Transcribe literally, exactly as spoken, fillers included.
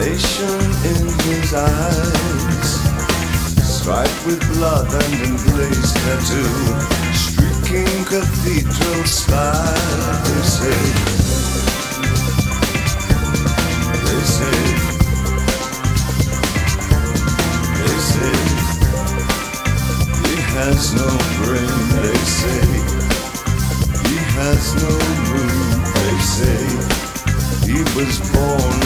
elation in his eyes, striped with blood and emblazed tattoo, streaking cathedral spire. They say, they say, they say, he has no brain. They say, he has no room. They say, he was born